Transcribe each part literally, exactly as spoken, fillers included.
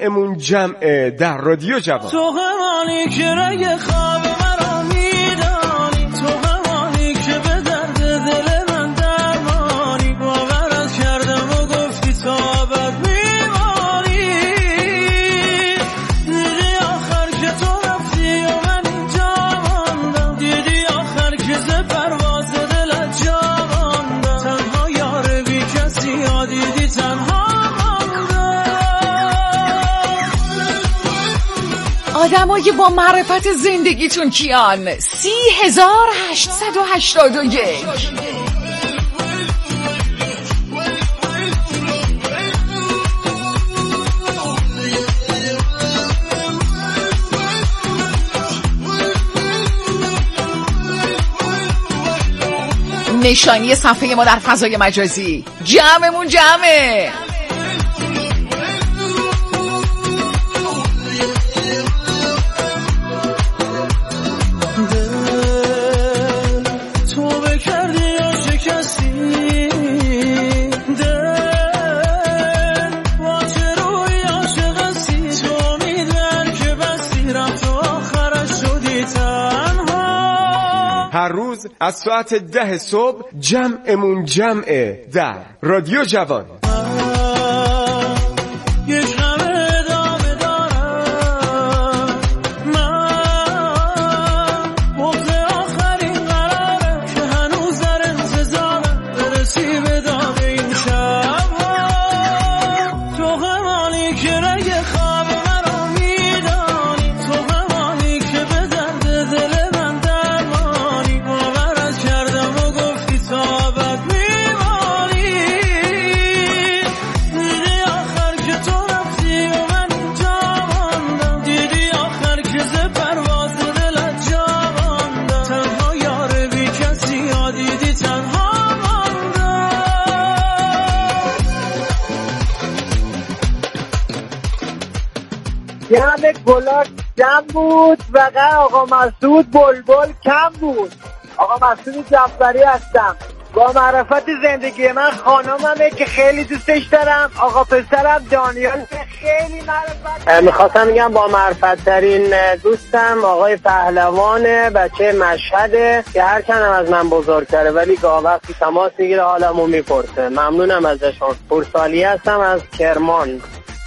جمعمون جمعه در رادیو جوان. تو همانی که رنگ خواب مرا میدانی، تو همانی که به درد دل من درمانی، باورت کردم و گفتی تا ابد میمانی. دیدی آخر که تو رفتی و من اینجا ماندم، دیدی آخر که ز پرواز دلت جا ماندم. تنها یار بی کسی ها دیدی تنها. آدمای با معرفت زندگیتون کیان؟ سی هزار هشتصد و هشتاد و یک. نشانی صفحه ما در فضای مجازی. جمعمون جمعه. هر روز از ساعت ده صبح جمعمون جمعه در رادیو جوان. جمع گلات جمع بود، وقع آقا مسعود بلبل کم بود. آقا مسعود جعفری هستم. با معرفت زندگی من خانممه که خیلی دوستش دارم. آقا پسرم دانیال خیلی معرفت. میخواستم میگم با معرفت ترین دوستم آقای پهلوان بچه مشهده که هر کنم از من بزرگتره ولی گاه وقتی تماس میگیره حالمو میپرسه. ممنونم ازشون. پورسالی هستم از کرمان.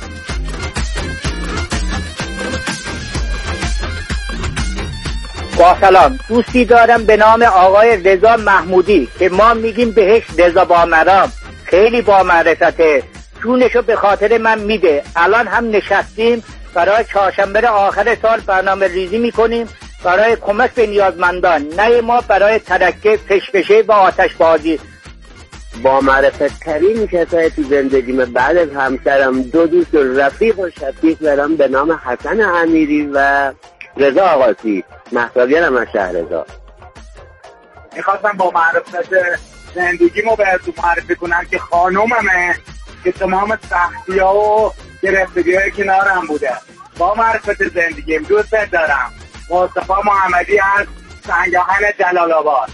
با سلام، دوستی دارم به نام آقای رضا محمودی که ما میگیم بهش رضا با مرام. خیلی با معرفته، جونشو به خاطر من میده. الان هم نشستیم برای چهارشنبه آخر سال برنامه ریزی میکنیم برای کمک به نیازمندان، نه ما برای ترکه فشفشه و آتش بازی. با معرفت ترین کسای تو زندگیم بعد از همسرم دو دوست رفیق و شفیق دارم به نام حسن امیری و رضا آقاسی. محتابیانم از شهر رضا. میخواستم با معرفت زندگیمو بهتون معرفی کنم که خانوممه که تمام سختی ها و گرفتگی های کنارم بوده. با معرفت زندگیم دوست دارم. مصطفی محمدی از سنگاهن جلال آباد.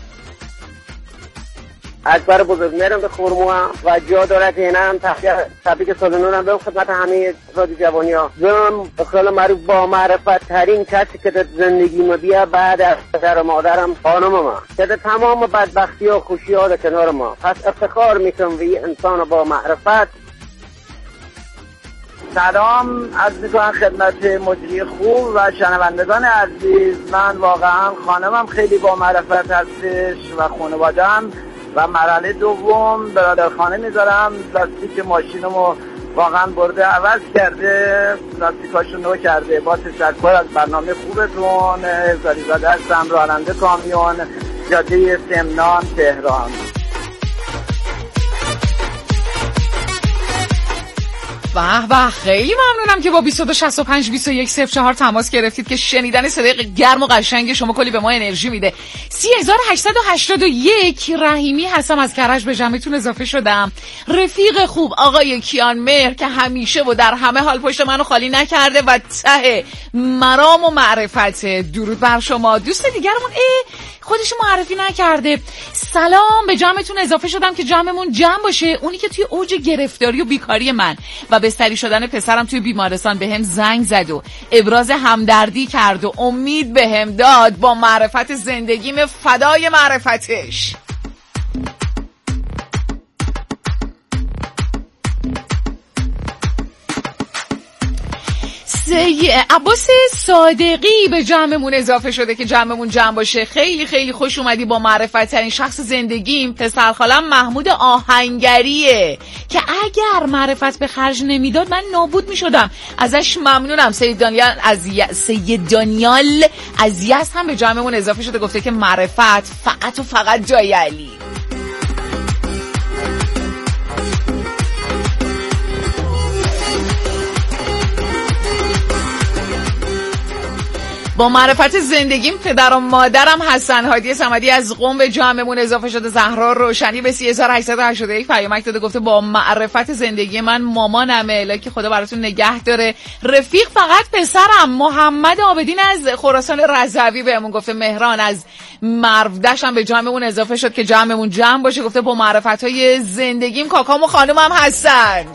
اکبر بزرگمهرم به خورموها و جا دارد که اینم تبریک سال نو هم به خدمت همه رادیو جوانی ها. زم بخیال معروف با معرفت ترین کسی که در زندگی ما بیا بعد از پدر و مادرم خانم ما که در تمام بدبختی و خوشی ها در کنار ما. پس افتخار میکنم به انسان با معرفت. سلام از میکنم خدمت مجری خوب و شنوندگان عزیز. من واقعا خانمم خیلی با معرفت هستش و خانواده‌ام و مرحله دوم برادرخانه میذارم. لاستیک ماشینمو واقعا برده عوض کرده، لاستیکاشو نو کرده. با تشکر از برنامه خوبتون. زاریزاده هستم، راننده کامیون، جاده سمنان تهران. به به، خیلی ممنونم که با بیست و دو شصت و پنج بیست و یک صفر چهار تماس گرفتید که شنیدن صدای گرم و قشنگ شما کلی به ما انرژی میده. سی هزار و هشتصد و هشتاد و یک. رحیمی هستم از کرج، به جمعتون اضافه شدم. رفیق خوب آقای کیان مهر که همیشه و در همه حال پشت منو خالی نکرده و ته مرام و معرفت. درود بر شما. دوست دیگرمون ای خودش معرفی نکرده. سلام، به جمعتون اضافه شدم که جمعمون جمع باشه. اونی که توی اوج گرفتاری و بیکاری من و بستری شدن پسرم توی بیمارستان بهم زنگ زد و ابراز همدردی کرد و امید بهم داد با معرفت زندگیم فدای معرفتش. عباس صادقی به جمعمون اضافه شده که جمعمون جمع باشه. خیلی خیلی خوش اومدی با معرفت ترین شخص زندگیم. پسر خالم محمود آهنگریه که اگر معرفت به خرج نمیداد من نابود میشدم. ازش ممنونم. سید دانیال از ی... سید دانیال از یزد هم به جمعمون اضافه شده، گفته که معرفت فقط و فقط جای علی. با معرفت زندگیم پدر و مادرم حسن هادی صمدی از قم به جمعمون اضافه شده. زهرا روشنی به سه هزار و هشتصد و هشتاد و یک پیامک داده، گفته با معرفت زندگی من مامانمه، الهی که خدا براتون نگه داره. رفیق فقط پسرم. محمد عابدین از خراسان رضوی بهمون گفته. مهران از مرودش هم به جمعمون اضافه شد که جمعمون جمع باشه، گفته با معرفت‌های زندگیم کاکام و خانومم هستن.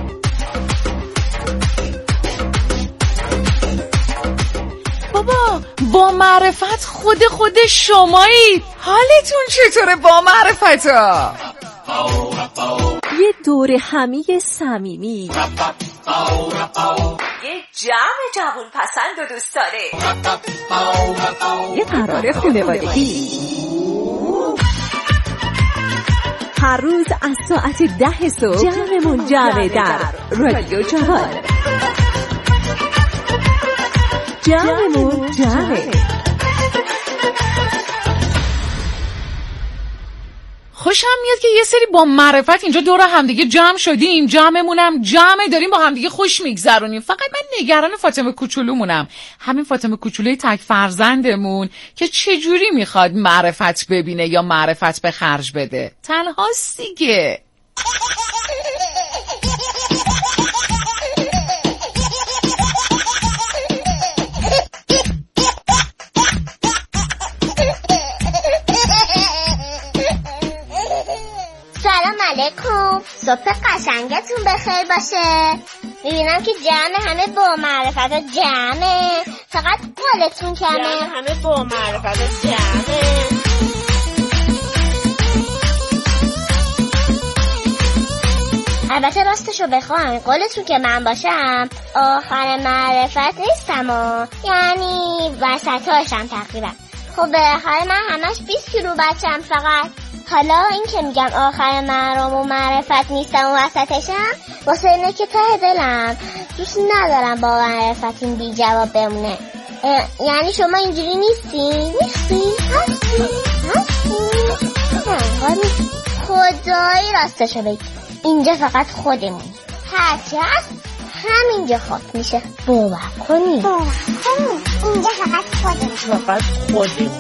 بابا با معرفت خود خود شمایید. حالتون چطوره با معرفتا؟ یه دور همی صمیمی، یه جمع جوون پسند و دوست داره، یه قرار خانوادگی. هر روز از ساعت ده صبح جمعمون جمع در رادیو جوان. جمعمون جمعه. خوشم میاد که یه سری با معرفت اینجا دور همدیگه جمع شدیم. جمعمونم جمعه، داریم با همدیگه خوش میگذرونیم. فقط من نگران فاطمه کوچولومونم، همین فاطمه کوچولوی تک فرزندمون که چجوری میخواد معرفت ببینه یا معرفت به خرج بده. تنهاست دیگه. سلام علیکم، صبح قشنگتون بخیر باشه. میبینم که جمع همه با معرفت جمعه، فقط قولتون کمه. جمع همه با معرفت جمعه. البته راستشو بخوام قولتون که من باشم آخر معرفت نیستم و یعنی وسطاشم تقریبا. خب بالاخره من همش بیست کیلو بچم فقط. حالا این که میگم آخر مرام و معرفت نیستم و وسطشم واسه اینه که ته دلم دوست ندارم با معرفت این بی جواب بمونه. یعنی شما اینجوری نیستی؟ نیستی؟ هستی؟ هستی؟ خدایی راستشو بگی اینجا فقط خودمونی، هرچی هست همینجا خاک میشه. باور کنی باور کنی اینجا فقط خودمونی، فقط خودمونی.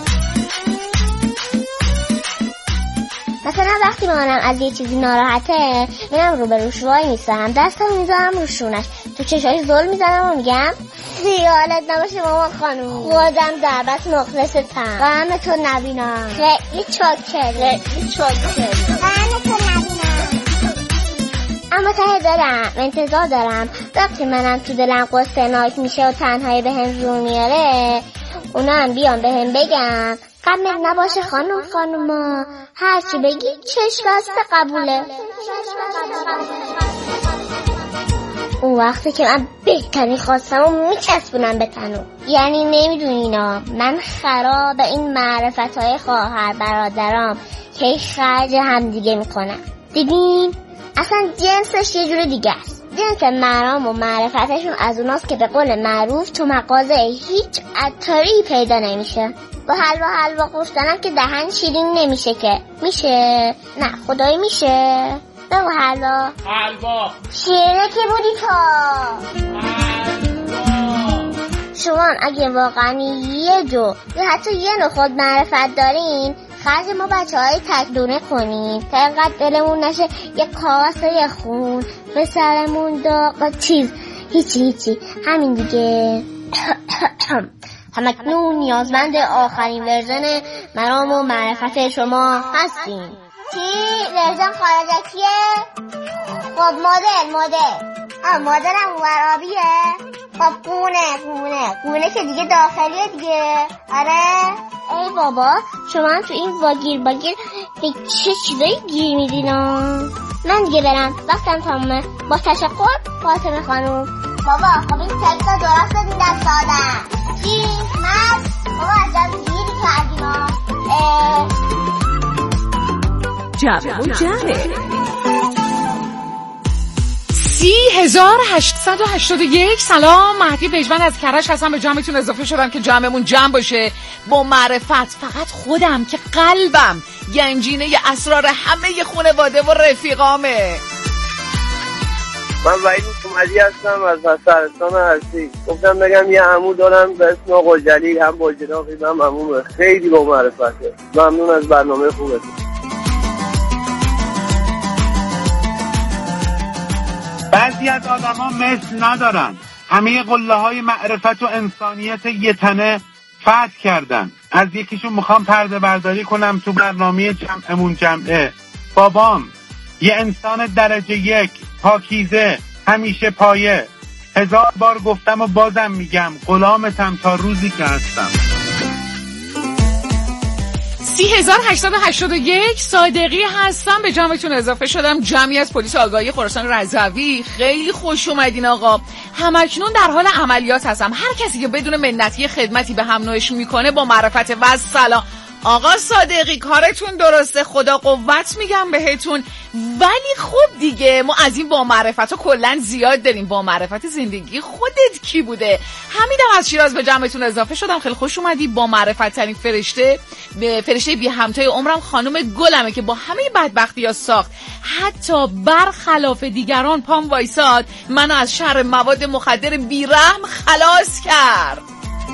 مثلا وقتی مامانم از یه چیزی ناراحته میرم رو به روش وای میستم، دستم میذارم رو شونش، تو چشاش زل میزنم و میگم خیالت نباشه مامان خانوم، خودم دربت مخلصتم، غم تو نبینم، خیلی چاکره خیلی چاکره غم تو نبینم. اما ته دلم انتظار دارم وقتی منم تو دلم قصه ناک میشه و تنهایی بهم رو میاره اونا هم بیان بهم بگم غمت نباشه خانم خانوما، هرچی بگی چشم بسته قبوله. اون وقتی که من بهترین خواستم و میچسبونم به تنو. یعنی نمیدونی اینا من خراب این معرفتهای خواهر برادرام که ای خرج هم دیگه میکنم. دیدین؟ اصلا جنسش یه جور دیگه است. جنس مرام و معرفتشون از اوناست که به قول معروف تو مغازه هیچ عطاری پیدا نمیشه. با حلوا حلوا گفتنم که دهن شیرین نمیشه که. میشه؟ نه خدایی میشه. بگو حلوا حلوا شیره که بودی تا شما اگه واقعا یه جو یا حتی یه نوع خود معرفت دارین خرج ما بچه های تکدونه کنیم تا اینقدر دلمون نشه یه کاسه خون به سرمون داغ چیز. هیچی هیچی همین دیگه. همکنون نیازمند آخرین ورژن مرام و معرفت شما هستیم. چی؟ ورژن خارجکیه؟ خب مدل مدل آه مدل هم ورابیه؟ خب قونه قونه قونه که دیگه داخلیه دیگه. آره ای بابا شما هم تو این واگیر باگیر به چه چیزایی گیر میدین؟ من دیگه برم وقتم تمامه. با تشکر فاطمه خانوم. بابا خب این تکتا درست دادین دست آدم. چی؟ من؟ بابا از جمع گیری کردیم ها. جمع و جمعه سی هزار هشتصد و هشتاد و یک. سلام، مهدی پژمان از کرج هستم. به جمعتون اضافه شدم که جمعمون جمع باشه با معرفت. فقط خودم که قلبم گنجینه اسرار همه خانواده و رفیقامه. من وحید اومدی هستم از شهرستان هستی. گفتم بگم یه عمو دارم به اسم آقا جلیل، هم با جناقی هم عمومه، خیلی با معرفته. ممنون از برنامه خوبتون. بعضی از آدم ها مثل ندارن، همه قله های معرفت و انسانیت یه تنه فتح کردن. از یکیشون میخوام پرده برداری کنم تو برنامه جمعمون جمعه. بابام یه انسان درجه یک، پاکیزه، همیشه پایه. هزار بار گفتم و بازم میگم غلامتم تا روزی که هستم. سی هزار هشتصد و هشتاد و یک. صادقی هستم، به جمعتون اضافه شدم. جمعی از پلیس آگاهی خراسان رضوی. خیلی خوش اومدین آقا. همکنون در حال عملیات هستم. هر کسی که بدون منتی خدمتی به هم نوعش میکنه با معرفت و سلام. آقا صادقی کارتون درسته، خدا قوت میگم بهتون. ولی خب دیگه ما از این با معرفت ها کلن زیاد داریم. با معرفت زندگی خودت کی بوده؟ حمیدم از شیراز به جمعتون اضافه شدم. خیلی خوش اومدی. با معرفت ترین فرشته، به فرشته بی همتای عمرم خانم گلمه که با همه بدبختی ها ساخت، حتی برخلاف دیگران پام وایساد، منو از شر مواد مخدر بیرحم خلاص کرد.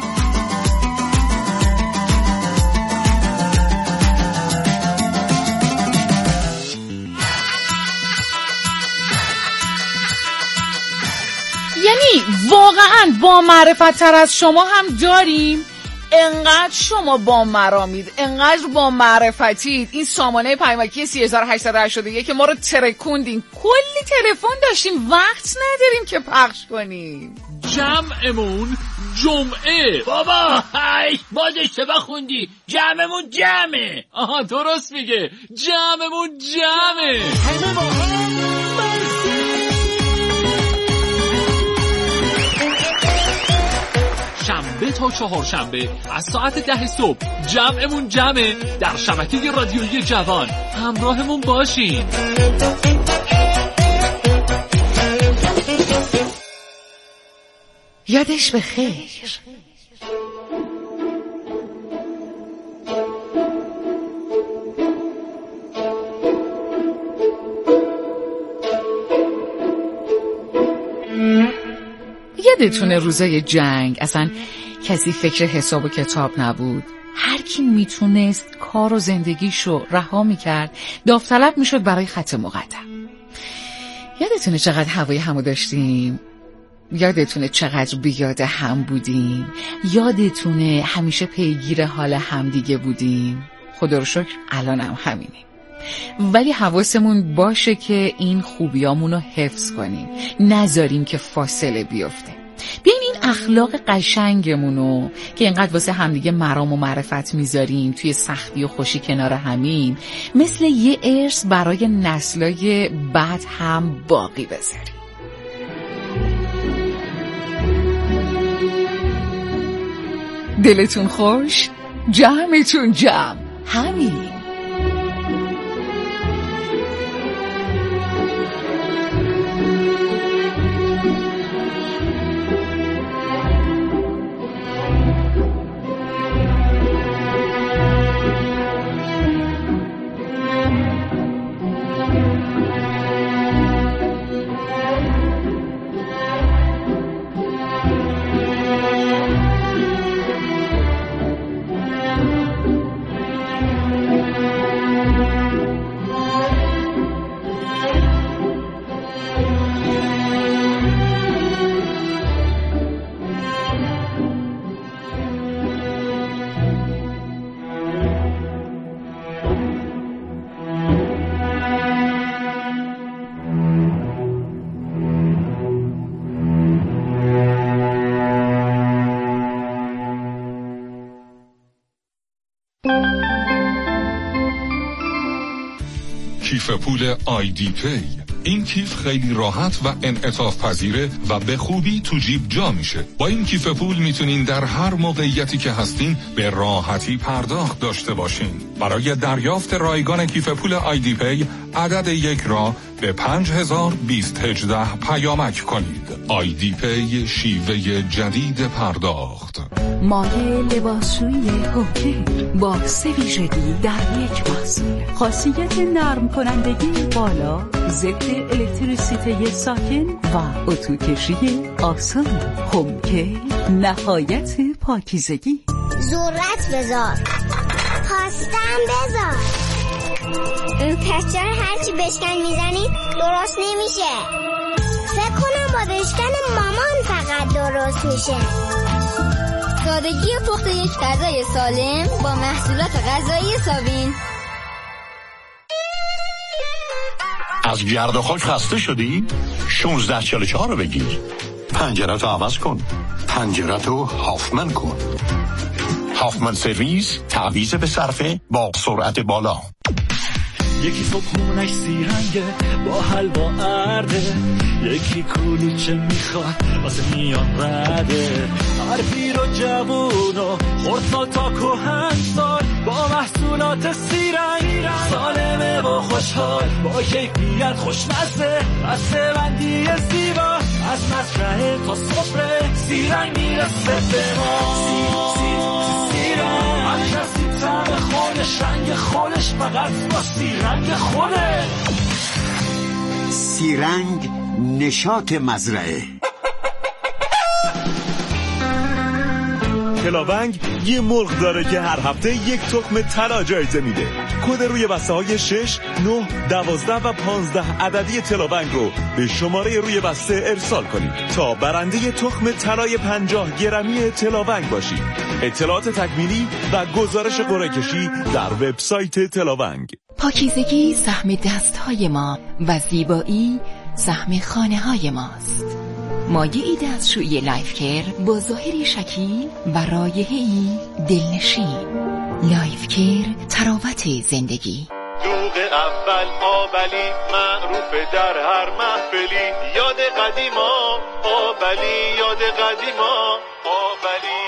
یعنی واقعا با معرفت تر از شما هم داریم؟ انقدر شما با مرامید، انقدر با معرفتید. این سامانه پیامکی سی هزار و هشتصد و هشتاد و یک که ما رو ترکوندین. کلی تلفن داشتیم، وقت نداریم که پخش کنیم. جمعمون جمعه. بابا هی باز اشتباه خوندی. جمعمون جمعه. آها درست میگه، جمعمون جمعه. همه با هم شنبه تا چهارشنبه از ساعت ده صبح جمعمون جمعه در شبکه رادیویی جوان. همراهمون باشین. یادش بخیر. یادتونه روزای جنگ اصلا کسی فکر حساب و کتاب نبود. هر کی میتونست کار و زندگیشو رها میکرد، داوطلب میشد برای خط مقدم. یادتونه چقدر هوای همو داشتیم؟ یادتونه چقدر بیاد هم بودیم؟ یادتونه همیشه پیگیر حال همدیگه بودیم؟ خدا رو شکر الان هم همینیم. ولی حواسمون باشه که این خوبیامونو حفظ کنیم، نذاریم که فاصله بیفته. بیاین این اخلاق قشنگمونو که اینقدر واسه همدیگه مرام و معرفت میذاریم توی سختی و خوشی کنار همین، مثل یه ارث برای نسلای بعد هم باقی بذاریم. دلتون خوش، جمعتون جمع. همین. کیف پول آیدی پی. این کیف خیلی راحت و انعطاف پذیره و به خوبی تو جیب جا میشه. با این کیف پول میتونین در هر موقعیتی که هستین به راحتی پرداخت داشته باشین. برای دریافت رایگان کیف پول آیدی پی عدد یک را به پنج هزار بیست هجده پیامک کنید. آیدی پی، شیوه جدید پرداخت. مایه لباسشویی هوکر با سه ویژگی در یک محصول. خاصیت نرم کنندگی بالا، ضد الکتریسیته ساکن و اتوکشی آسان. هوکر نهایت پاکیزگی. ذرت بذار، پاستم بذار. این پسچر هرچی بشکن میزنی درست نمیشه. فکر کنم با بشکن مامان فقط درست میشه. سادگی پخت یک غذای سالم با محصولات غذایی سابین. از گرد و خاک خسته شدی؟ شانزده چهل و چهار رو بگیر. پنجرت رو عوض کن. پنجرت رو هافمن کن. هافمن سرویس، تعویض به صرفه با سرعت بالا. یکی صبحونش سیرنگه با حلوا ارده، یکی کلوچه میخواد واسه میان رده. هر پیر و جوون و خردسال تا کهنسال با محصولات سیرنگ سالمه و خوشحال، با کیفیت خوشمزه، بسته بندی زیبا، از مزرعه تا سفره سیرنگ میرسه به ما. سی سی سیرنگ هر کسی طعم خودش، رنگ خودش، فقط با سیرنگ خوده. سیرنگ نشاط مزرعه. تلاونگ یه مرغ داره که هر هفته یک تخم طلا جایزه میده. کد روی بسته های شش، نه، دوازده و پانزده عددی تلاونگ رو به شماره روی بسته ارسال کنید تا برنده تخم طلای پنجاه گرمی تلاونگ باشید. اطلاعات تکمیلی و گزارش قرعه کشی در وبسایت تلاونگ. پاکیزگی سهم دستهای ما و زیبایی سهم خانه های ماست. مایعی دستشویی لایف کیر با ظاهری شکیل و رایحه‌ای دلنشین. لایف کیر، تراوت زندگی. دوغ اول آبلی معروف در هر محفلی، یاد قدیما آبلی، یاد قدیما آبلی.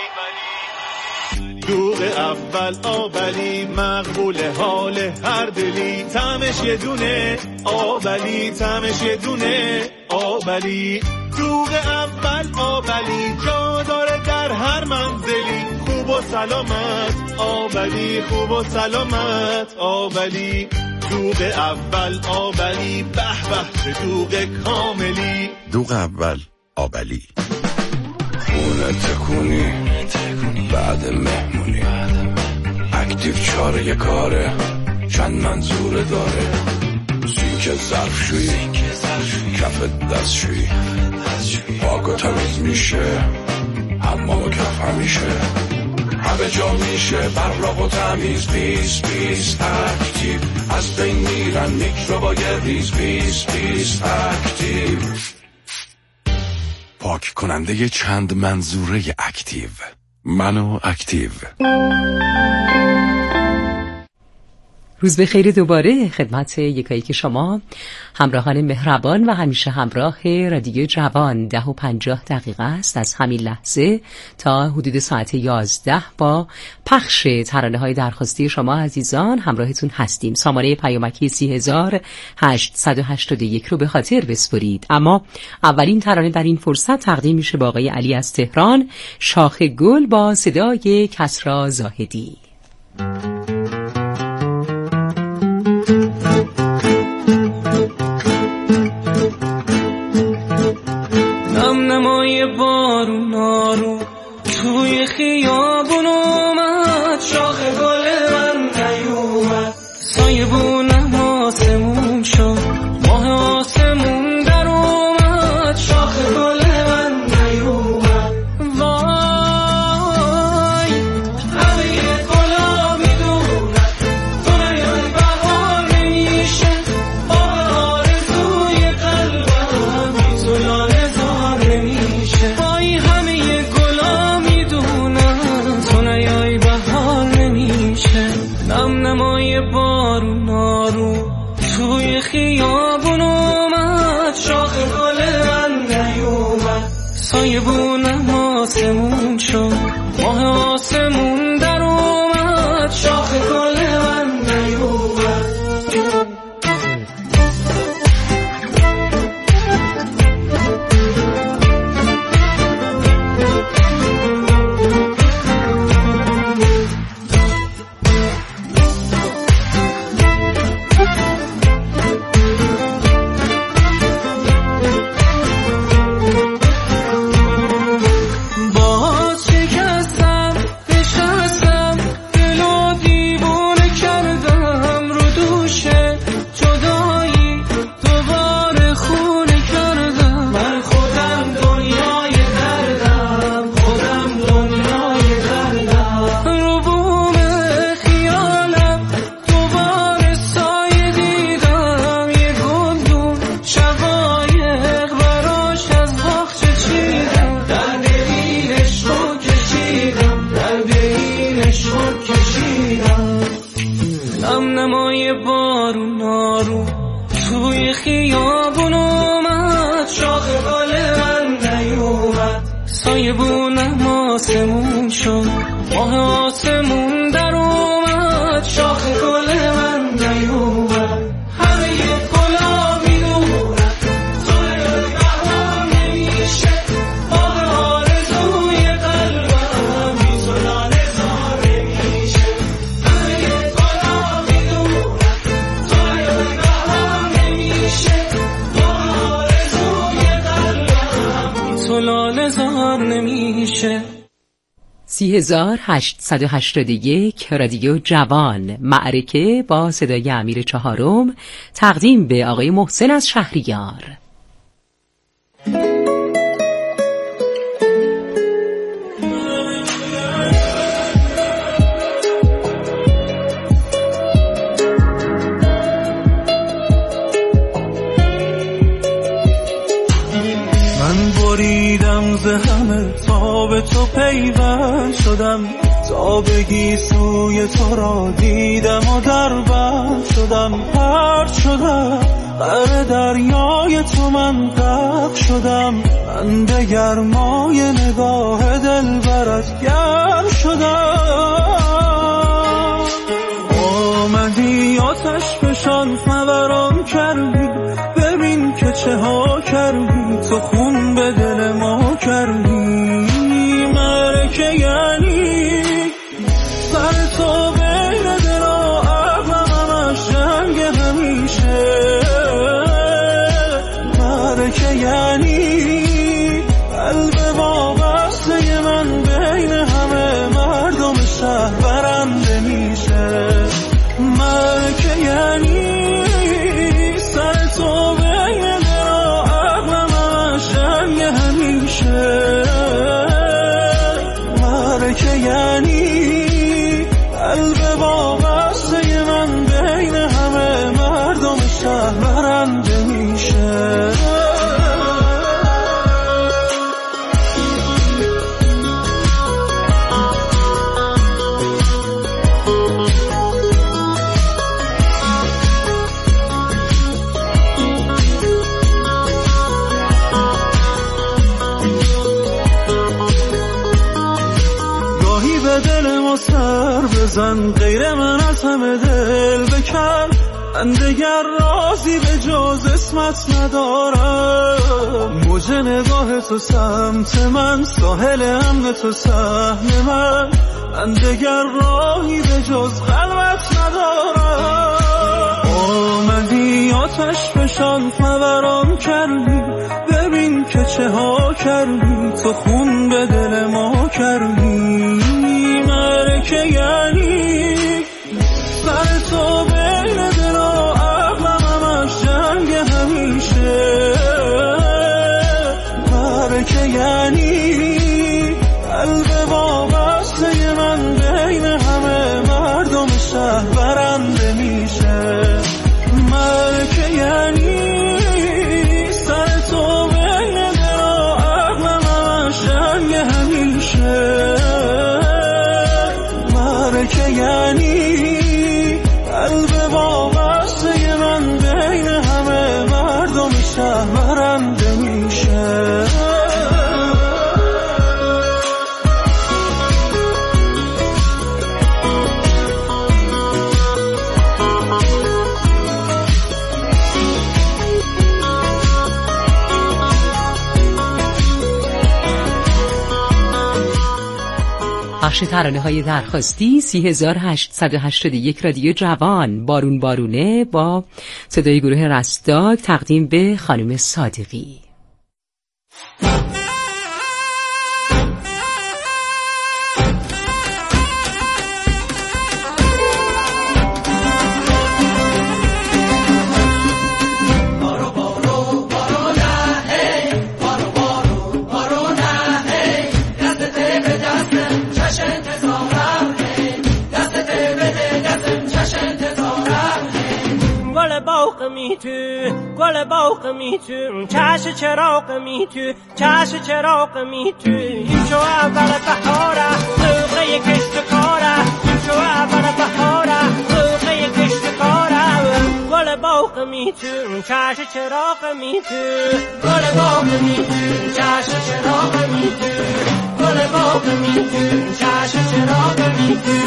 دوغ اول آبلی مقبول حال هر دلی، طعمش یه دونه آبلی، طعمش یه دونه آبلی. دوغ اول آبلی جا داره در هر منزلی، خوب و سلامت آبلی، خوب و سلامت آبلی. دوغ اول آبلی، به به چه دوغ کاملی. دوغ اول آبلی. خونه تکونی بعد مهمونی، اکتیو چاره کاره، چند منظور داره. سینک ظرفشویی، کف دستشویی، پاک و تمیز میشه، حمام و کف همیشه، همه جا میشه براق و تمیز. بیس بیس اکتیو، از بین میرن میکروبای ریز. بیس بیس اکتیو، پاک کننده چند منظوره اکتیو. منو اکتیو. روز بخیر دوباره خدمت یکایی که شما همراهان مهربان و همیشه همراه رادیو جوان. ده و پنجاه دقیقه است از همین لحظه تا حدود ساعت یازده با پخش ترانه های درخواستی شما عزیزان همراهتون هستیم. سامانه پیامکی سی هزار هشتصد و هشتاد و یک رو به خاطر بسپرید. اما اولین ترانه در این فرصت تقدیم میشه با آقای علی از تهران، شاخ گل با صدای کسرا زاهدی. نم نمای بارون آروم توی خیابون اومد، شاخ گل من نیومد، سایه بونم آسمون شد، ماه آسمون در اومد، شاخ گل من نیومد. وای همه گلا میدونن دنیای بهار نمیشه، آب آرزوی قلبم بی تو لاله زار نمیشه. وای همه گلا میدونن سایبونم آسمون شد ماه آسمون در اومد شاخ گل من نیومد سی هزار هشتصد و هشتاد و یک رادیو جوان، معرکه با صدای امیر چهارم، تقدیم به آقای محسن از شهریار. من بریدم ز همه تا به تو پیوند شدم، تا بگی سوی تو را دیدم و در بند شدم، پرد شدم غرق دریای تو من غرق شدم، من به گرمای نگاه دلبرت گرم شدم. آمدی آتش فشان فوران کردی، ببین که چه ها کردی، تو خون به دل ما کردی. مرکه یعنی سر تو بین دل و عقلم همش جنگ همیشه. مرکه یعنی قلب وابسته من بین همه مردم شهر برنده میشه. مرکه یعنی سر تو بین دل و عقلم همش جنگ همیشه. مرکه یعنی قلب وابسته من بین همه مردم شهر برنده میشه. سر بزن غیر من از همه دل بکن، من دگر رازی به جز اسمت ندارم. موج نگاه تو سمت من، ساحل امن تو سهم من، من دگر راهی به جز قلبت ندارم. آمدی آتش فشان فوران کردی، ببین که چه ها کردی، تو خون به دل ما کردی. مرکه یعنی سر تو بین دل و عقلم همش جنگ همیشه. مرکه یعنی قلب وابسته من بین همه مردم شهر برنده میشه. مرکه یعنی سر تو بین دل و عقلم همش جنگ پخش ترانه های درخواستی سی هزار هشتصد و هشتاد و یک رادیو جوان. بارون بارونه با صدای گروه رستاک تقدیم به خانم صادقی. تو گل باغ می تو چش چراغ می تو چش چراغ می تو این شو اول بهاره موقع کشت کاره این شو اول بهاره موقع کشت کاره گل باغ می تو چش چراغ می تو گل باغ می تو چش چراغ می تو گل باغ می تو چش چراغ می تو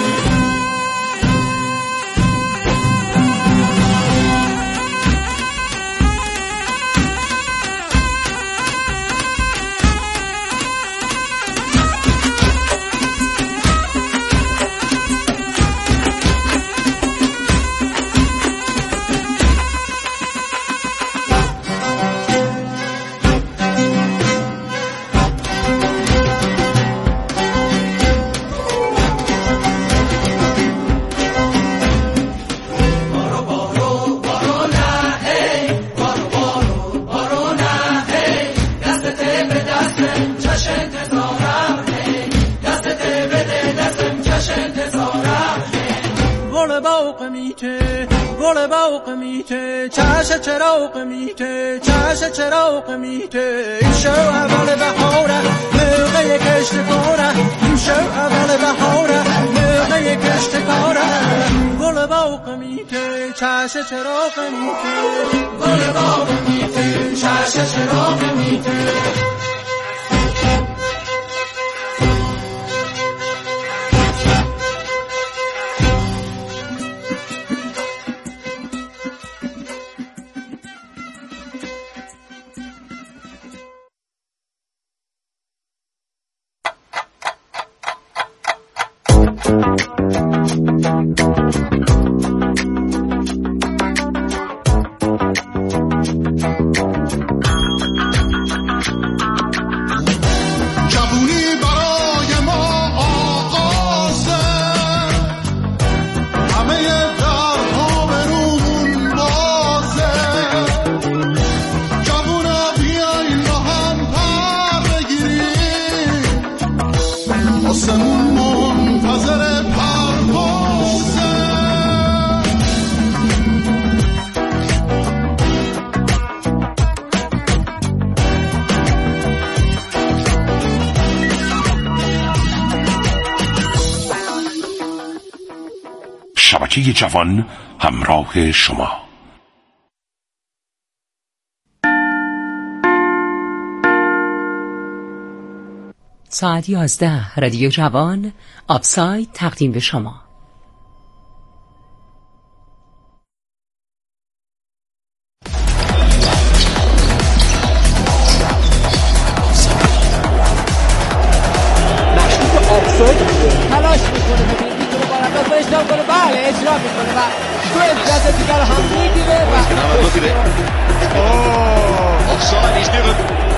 گل باغ میته چش چراغ میته چش چراغ میته این شو اول بهاره موقع کشت کاره این شو اول بهاره موقع کشت کاره گل باغ میته چش چراغ میته گل باغ میته چش چراغ میته شبکه جوان همراه شما. ساعت یازده رادیو جوان آپساید تقدیم به شما.